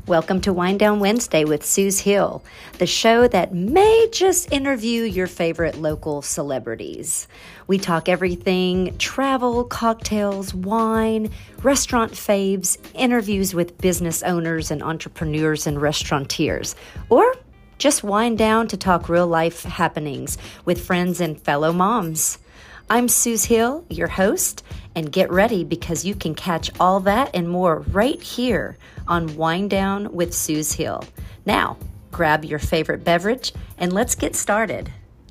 Welcome to Wind Down Wednesday with Suze Hill, the show that may just interview your favorite local celebrities. We talk everything travel, cocktails, wine, restaurant faves, interviews with business owners and entrepreneurs and restaurateurs, or just wind down to talk real life happenings with friends and fellow moms. I'm Suze Hill, your host, and get ready because you can catch all that and more right here on Wind Down with Suze Hill. Now, grab your favorite beverage and let's get started.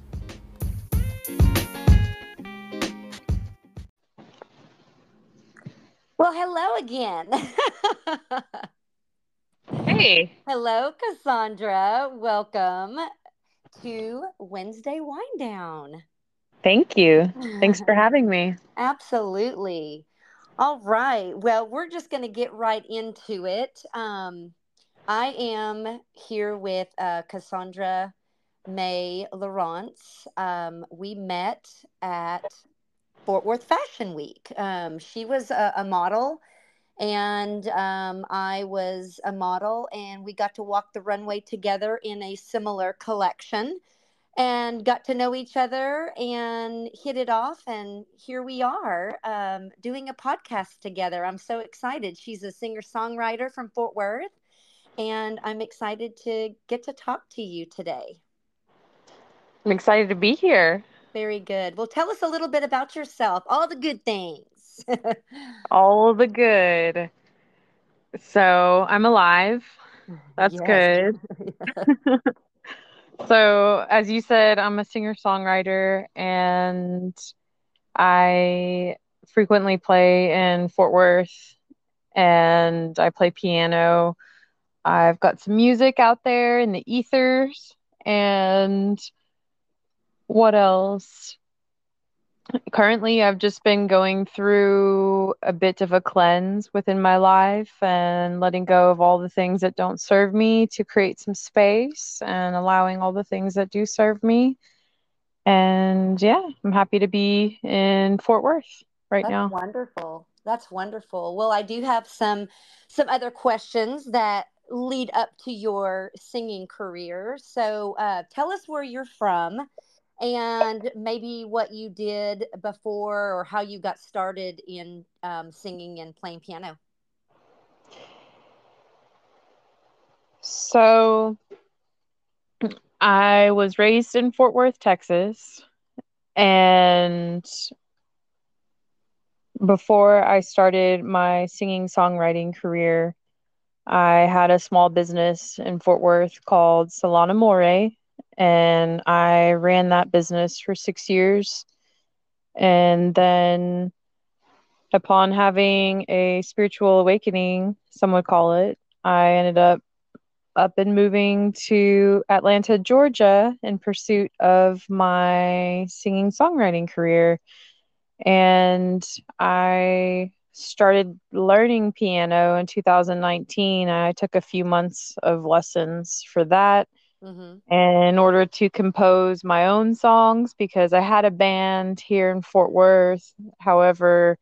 Well, hello again. Hey. Hello, Cassandra. Welcome to Wednesday Wind Down. Thank you. Thanks for having me. Absolutely. All right. Well, we're just going to get right into it. I am here with Cassandra May Lawrence. We met at Fort Worth Fashion Week. She was a model, and I was a model, and we got to walk the runway together in a similar collection and got to know each other and hit it off. And here we are doing a podcast together. I'm so excited. She's a singer-songwriter from Fort Worth, and I'm excited to get to talk to you today. I'm excited to be here. Very good. Well, tell us a little bit about yourself, all the good things. All the good. So I'm alive. That's Yes. good. So, as you said, I'm a singer-songwriter and I frequently play in Fort Worth and I play piano. I've got some music out there in the ethers. And what else? Currently, I've just been going through a bit of a cleanse within my life and letting go of all the things that don't serve me to create some space and allowing all the things that do serve me. And yeah, I'm happy to be in Fort Worth right That's now. wonderful. That's wonderful. Well, I do have some other questions that lead up to your singing career. So, tell us where you're from and maybe what you did before or how you got started in singing and playing piano. So, I was raised in Fort Worth, Texas, and before I started my singing songwriting career, I had a small business in Fort Worth called Salon Amore, and I ran that business for 6 years. And then, upon having a spiritual awakening, some would call it, I ended up and moving to Atlanta, Georgia, in pursuit of my singing songwriting career. And I started learning piano in 2019. I took a few months of lessons for that. Mm-hmm. And in order to compose my own songs, because I had a band here in Fort Worth. However,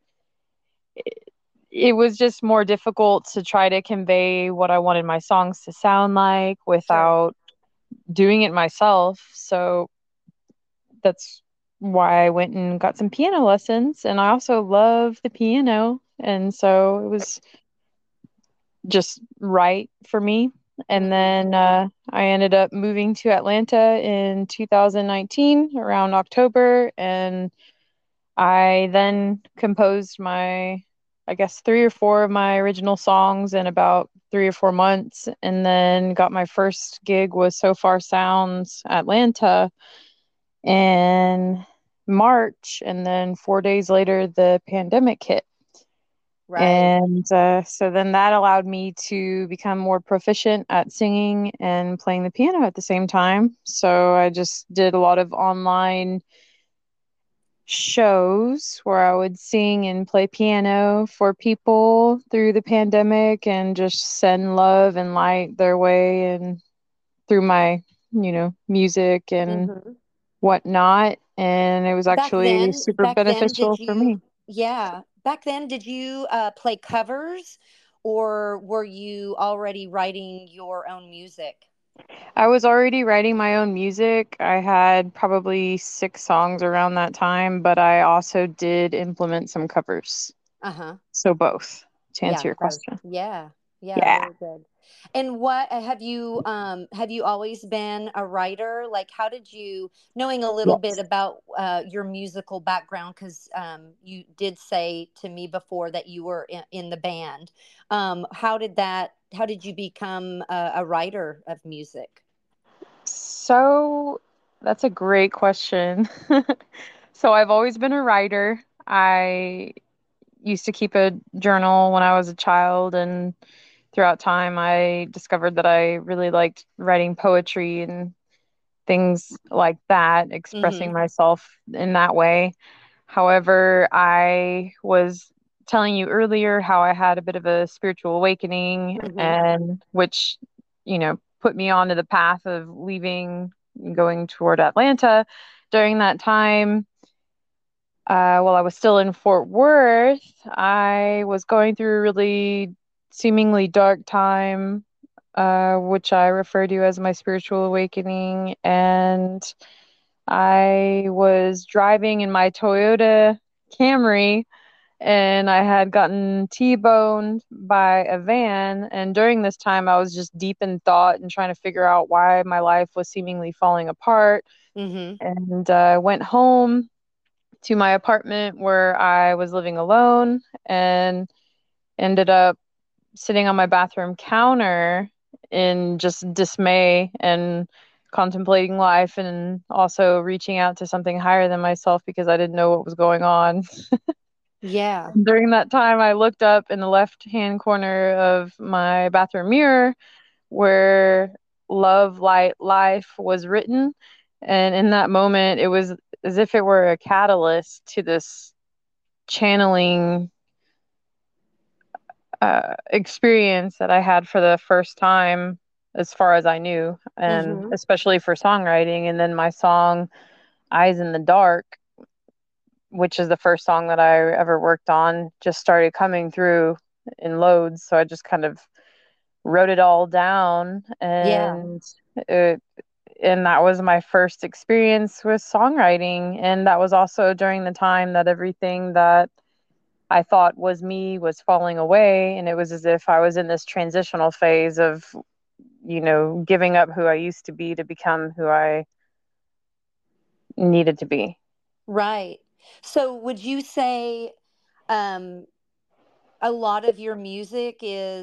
it was just more difficult to try to convey what I wanted my songs to sound like Sure. without doing it myself. So that's why I went and got some piano lessons. And I also love the piano. And so it was just right for me. And Mm-hmm. then I ended up moving to Atlanta in 2019 around October. And I then composed I guess, three or four of my original songs in about 3 or 4 months. And then got my first gig with So Far Sounds Atlanta in March, and then 4 days later, the pandemic hit. Right. And so then that allowed me to become more proficient at singing and playing the piano at the same time. So I just did a lot of online shows where I would sing and play piano for people through the pandemic and just send love and light their way and through my, music and Mm-hmm. whatnot, and it was actually super Back then, beneficial for me. back then, did you play covers or were you already writing your own music? I was already writing my own music. I had probably 6 songs around that time, but I also did implement some covers. Uh-huh. So both, to Yeah, answer your both. question. Yeah. Yeah, Yeah. very good. And what have you always been a writer? Like how did you knowing a little bit Yes. about your musical background cuz you did say to me before that you were in the band. How did you become a writer of music? So that's a great question. So I've always been a writer. I used to keep a journal when I was a child, and throughout time, I discovered that I really liked writing poetry and things like that, expressing Mhm. myself in that way. However, I was telling you earlier how I had a bit of a spiritual awakening, Mhm. and which, put me onto the path of leaving, going toward Atlanta. During that time, while I was still in Fort Worth, I was going through a really seemingly dark time, which I refer to as my spiritual awakening. And I was driving in my Toyota Camry, and I had gotten T-boned by a van. And during this time, I was just deep in thought and trying to figure out why my life was seemingly falling apart. Mhm. And went home to my apartment where I was living alone, and ended up sitting on my bathroom counter in just dismay and contemplating life, and also reaching out to something higher than myself because I didn't know what was going on. Yeah. During that time, I looked up in the left hand corner of my bathroom mirror where "Love, Light, Life" was written. And in that moment, it was as if it were a catalyst to this channeling experience that I had for the first time, as far as I knew, and Mhm. especially for songwriting. And then my song, "Eyes in the Dark," which is the first song that I ever worked on, just started coming through in loads. So I just kind of wrote it all down, Yeah. it, and that was my first experience with songwriting. And that was also during the time that everything that I thought was me was falling away. And it was as if I was in this transitional phase of, giving up who I used to be to become who I needed to be. Right. So would you say um a lot of your music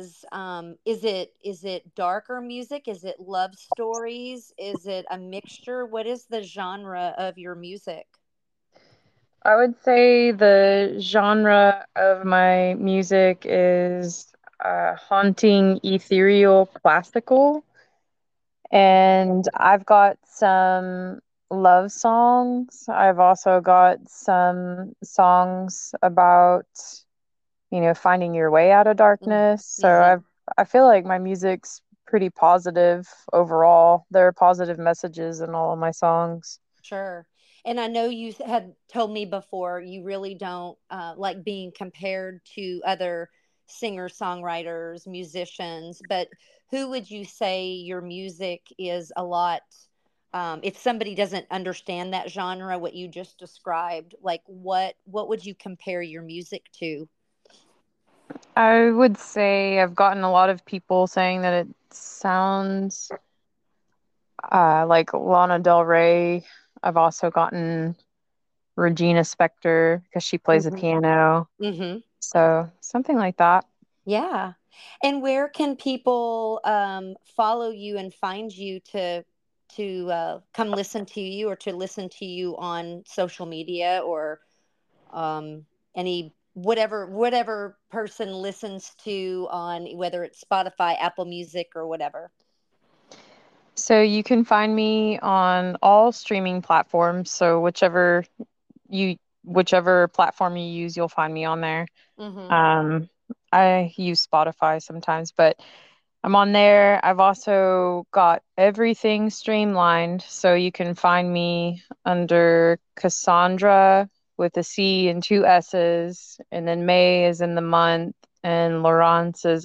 is it darker music? Is it love stories? Is it a mixture? What is the genre of your music? I would say the genre of my music is haunting, ethereal, classical. Okay. And I've got some love songs. I've also got some songs about, finding your way out of darkness. So Mm-hmm. I feel like my music's pretty positive overall. There are positive messages in all of my songs. Sure. And I know you had told me before you really don't like being compared to other singer songwriters, musicians, but who would you say your music is a lot? If somebody doesn't understand that genre, what you just described, like what would you compare your music to? I would say I've gotten a lot of people saying that it sounds like Lana Del Rey. I've also gotten Regina Spektor because she plays the Mm-hmm. piano. Mm-hmm. So something like that. Yeah. And where can people follow you and find you to come listen to you or to listen to you on social media or um, any whatever person listens to on whether it's Spotify, Apple Music, or whatever. So you can find me on all streaming platforms. So you whichever platform you use, you'll find me on there. Mm-hmm. Um, I use Spotify sometimes, but I'm on there. I've also got everything streamlined, so you can find me under Cassandra with a C and two S's, and then May is in the month, and Lawrence is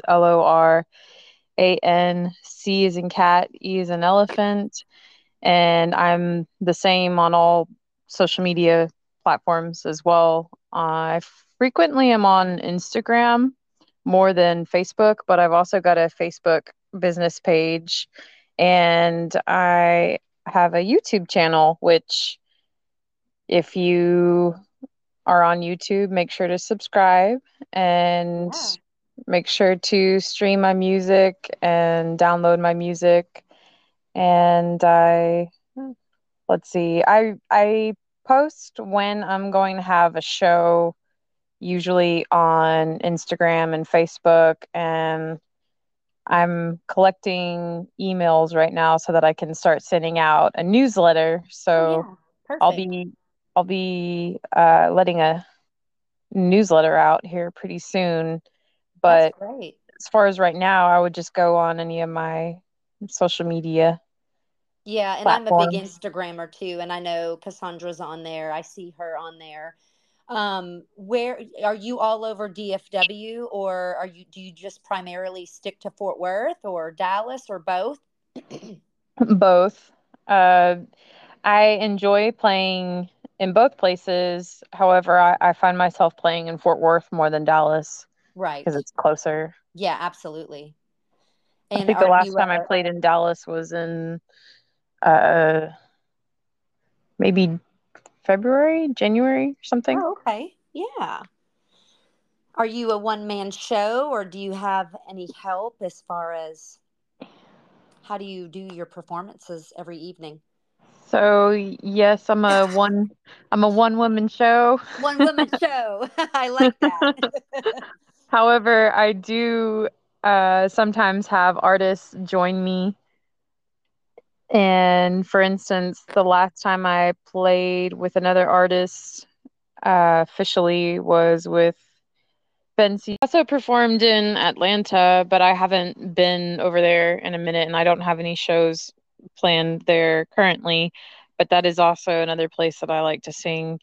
Lorance, C is in cat, E is in elephant. And I'm the same on all social media platforms as well. I frequently am on Instagram more than Facebook, but I've also got a Facebook business page, and I have a YouTube channel, which if you are on YouTube, make sure to subscribe and Yeah. make sure to stream my music and download my music. And let's see, I post when I'm going to have a show, usually on Instagram and Facebook, and I'm collecting emails right now so that I can start sending out a newsletter. Oh, So yeah. I'll Perfect. be I'll be letting a newsletter out here pretty soon. That's But great. as far as right now, I would just go on any of my social media Yeah, and I'm a big platforms. Instagrammer too, and I know Cassandra's on there. I see her on there. Where are you all over DFW, or do you just primarily stick to Fort Worth or Dallas or both? Both. Uh, I enjoy playing in both places. However, I find myself playing in Fort Worth more than Dallas Right. because it's closer. Yeah, absolutely. I And think the are last you time I played in Dallas was in uh, maybe February, January, or something. Oh, okay. Yeah. Are you a one man show, or do you have any help as far as how do you do your performances every evening? So yes, I'm a one woman show. One woman show. I like that. However, I do sometimes have artists join me. And for instance, the last time I played with another artist officially was with Ben C. Also performed in Atlanta, but I haven't been over there in a minute, and I don't have any shows planned there currently. But that is also another place that I like to sing.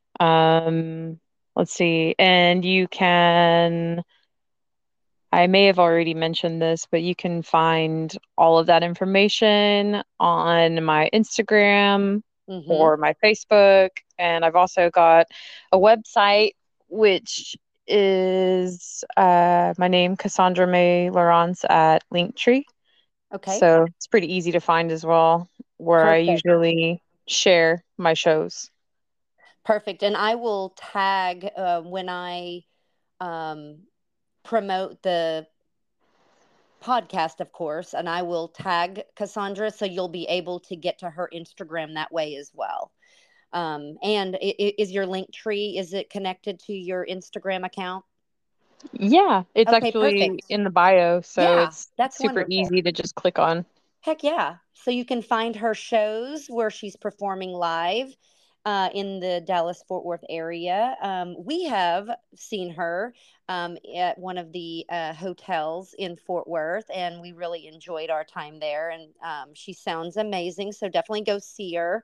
Let's see, and you can. I may have already mentioned this, but you can find all of that information on my Instagram Mm-hmm. or my Facebook. And I've also got a website, which is my name, Cassandra May Lawrence at Linktree. Okay. So it's pretty easy to find as well, where I Perfect. usually share my shows. Perfect. And I will tag when I um, promote the podcast, of course, and I will tag Cassandra so you'll be able to get to her Instagram that way as well. And is your link tree, is it connected to your Instagram account? Yeah, it's Okay, actually perfect. in the bio, so Yeah, it's that's super wonderful. easy to just click on. Heck yeah. So you can find her shows where she's performing live in the Dallas Fort Worth area. We have seen her at one of the hotels in Fort Worth, and we really enjoyed our time there. And she sounds amazing. So definitely go see her.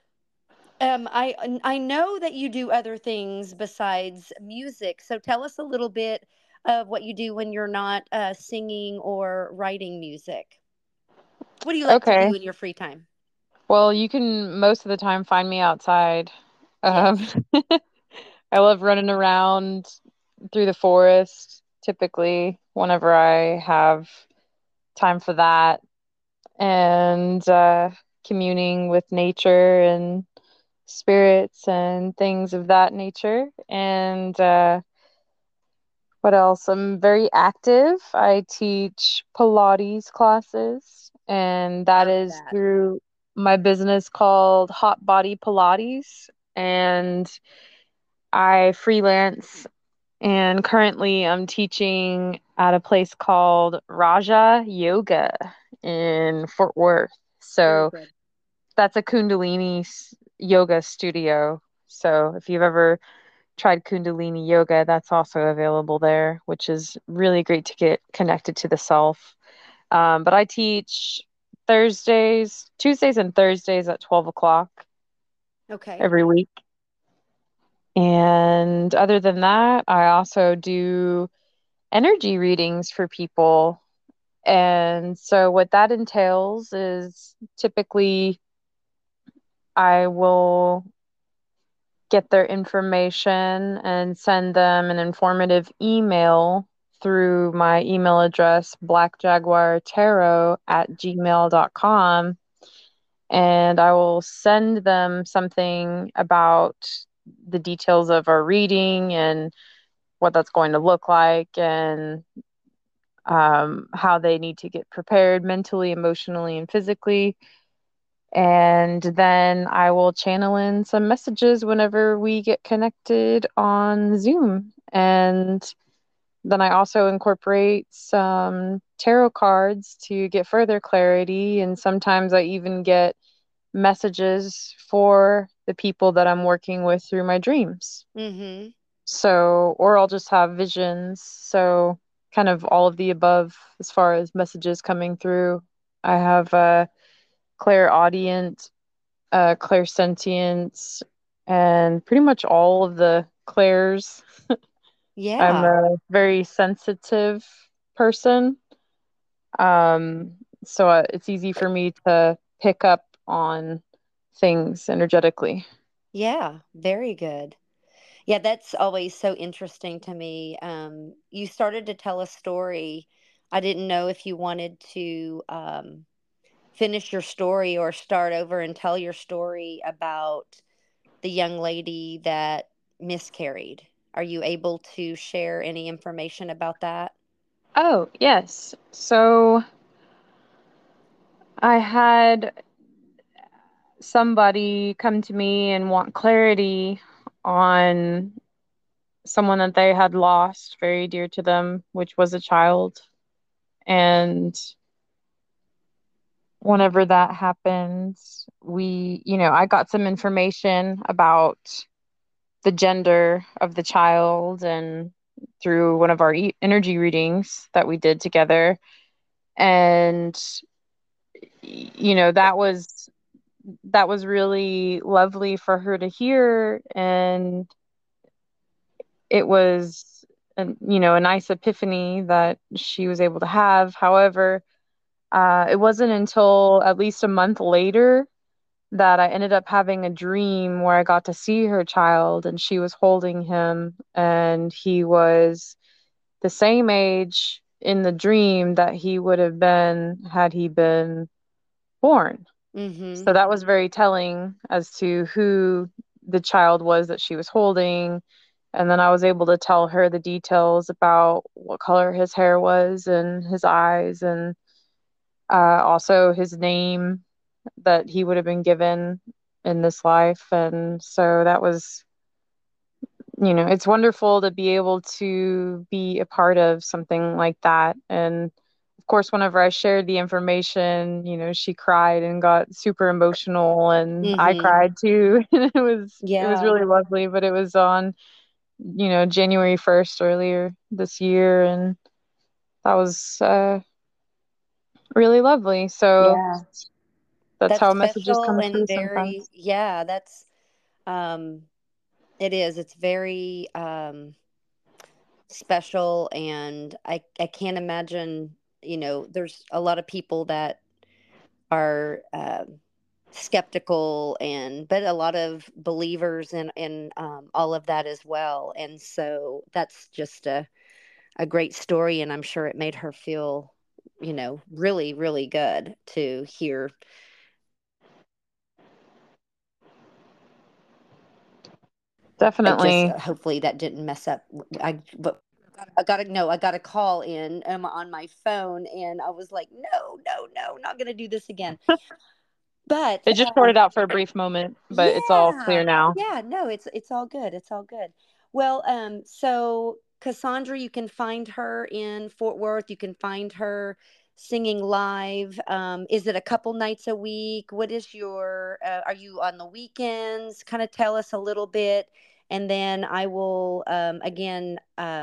I know that you do other things besides music. So tell us a little bit of what you do when you're not singing or writing music. What do you like to Okay. do in your free time? Well, you can most of the time find me outside. Um, Yes. I love running around through the forest, typically, whenever I have time for that, and communing with nature and spirits and things of that nature. And what else? I'm very active. I teach Pilates classes, and that Love is that. through my business called Hot Body Pilates. And I freelance, and currently I'm teaching at a place called Raja Yoga in Fort Worth. Very So good. that's a yoga studio. So if you've ever tried Kundalini yoga, that's also available there, which is really great to get connected to the self. But I teach Tuesdays and Thursdays at 12 o'clock Okay. every week. And other than that, I also do energy readings for people. And so, what that entails is typically I will get their information and send them an informative email through my email address, blackjaguartarot@gmail.com. And I will send them something about the details of our reading and what that's going to look like, and how they need to get prepared mentally, emotionally, and physically. And then I will channel in some messages whenever we get connected on Zoom. And then I also incorporate some tarot cards to get further clarity. And sometimes I even get messages for the people that I'm working with through my dreams. Mm-hmm. So, or I'll just have visions. So, kind of all of the above as far as messages coming through. I have clairaudient, clairsentience, and pretty much all of the clairs. I'm Yeah. a very sensitive person. Um, so it's easy for me to pick up on things energetically. Yeah. Very good. Yeah, that's always so interesting to me. You started to tell a story. I didn't know if you wanted to finish your story or start over and tell your story about the young lady that miscarried. Are you able to share any information about that? Oh, yes. So I had somebody come to me and want clarity on someone that they had lost very dear to them, which was a child. And whenever that happened, I got some information about the gender of the child and through one of our energy readings that we did together. And, that was really lovely for her to hear. And it was, a nice epiphany that she was able to have. However, it wasn't until at least a month later that I ended up having a dream where I got to see her child and she was holding him, and he was the same age in the dream that he would have been had he been born. Mm-hmm. So that was very telling as to who the child was that she was holding. And then I was able to tell her the details about what color his hair was and his eyes, and also his name that he would have been given in this life. And so that was, it's wonderful to be able to be a part of something like that. And of course, whenever I shared the information, she cried and got super emotional, and I Mm-hmm. cried too. It was Yeah. really lovely. But it was on, January 1st earlier this year, and that was really lovely. So Yeah. that's That's how messages special come and through very, sometimes. yeah, that's, um, it is. It's very special. And I can't imagine, there's a lot of people that are skeptical, but a lot of believers in all of that as well. And so that's just a great story. And I'm sure it made her feel, really, really good to hear. I just Definitely. hopefully that didn't mess up. But I gotta no, I got a call in on my phone, and I was like, no, no, no, not gonna do this again. But It just sorted out for a brief moment, but it's all clear yeah, now. yeah, no, it's all good. It's all good. Well, so Cassandra, you can find her in Fort Worth. You can find her singing live. Is it a couple nights a week? What is your? Are you on the weekends? Kind of tell us a little bit, and then I will again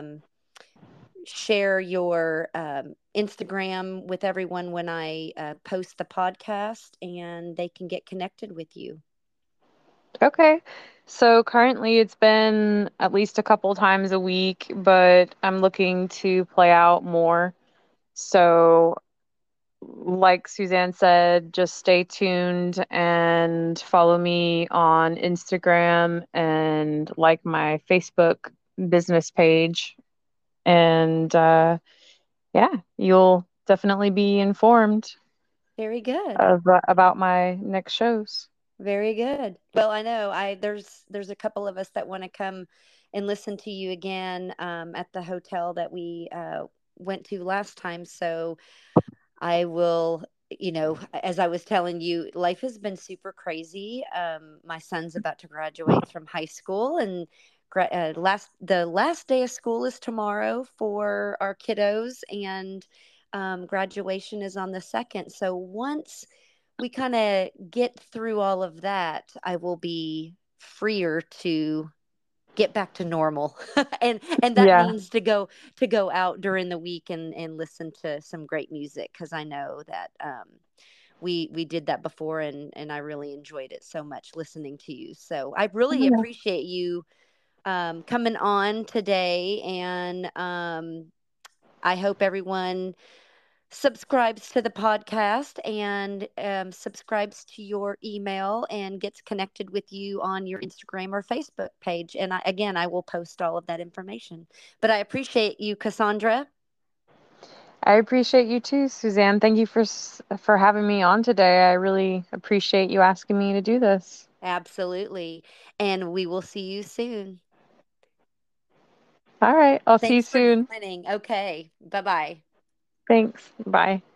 share your Instagram with everyone when I post the podcast, and they can get connected with you. Okay. So currently it's been at least a couple times a week, but I'm looking to play out more. So, like Suzanne said, just stay tuned and follow me on Instagram and like my Facebook business page. And yeah, you'll definitely be informed Very good. of about my next shows. Very good. Well, I know there's a couple of us that want to come and listen to you again at the hotel that we went to last time. So I will, as I was telling you, life has been super crazy. My son's about to graduate from high school, and the last day of school is tomorrow for our kiddos, and graduation is on the second. So once we kind of get through all of that, I will be freer to get back to normal. And that Yeah. means to go out during the week and listen to some great music, because I know that we did that before, and I really enjoyed it so much listening to you. So I really Yeah. appreciate you coming on today, and I hope everyone subscribes to the podcast and subscribes to your email and gets connected with you on your Instagram or Facebook page. And I will post all of that information. But I appreciate you, Cassandra. I appreciate you too, Suzanne. Thank you for having me on today. I really appreciate you asking me to do this. Absolutely. And we will see you soon. All right, I'll see you Thanks for soon. joining. Okay. Bye bye. Thanks. Bye.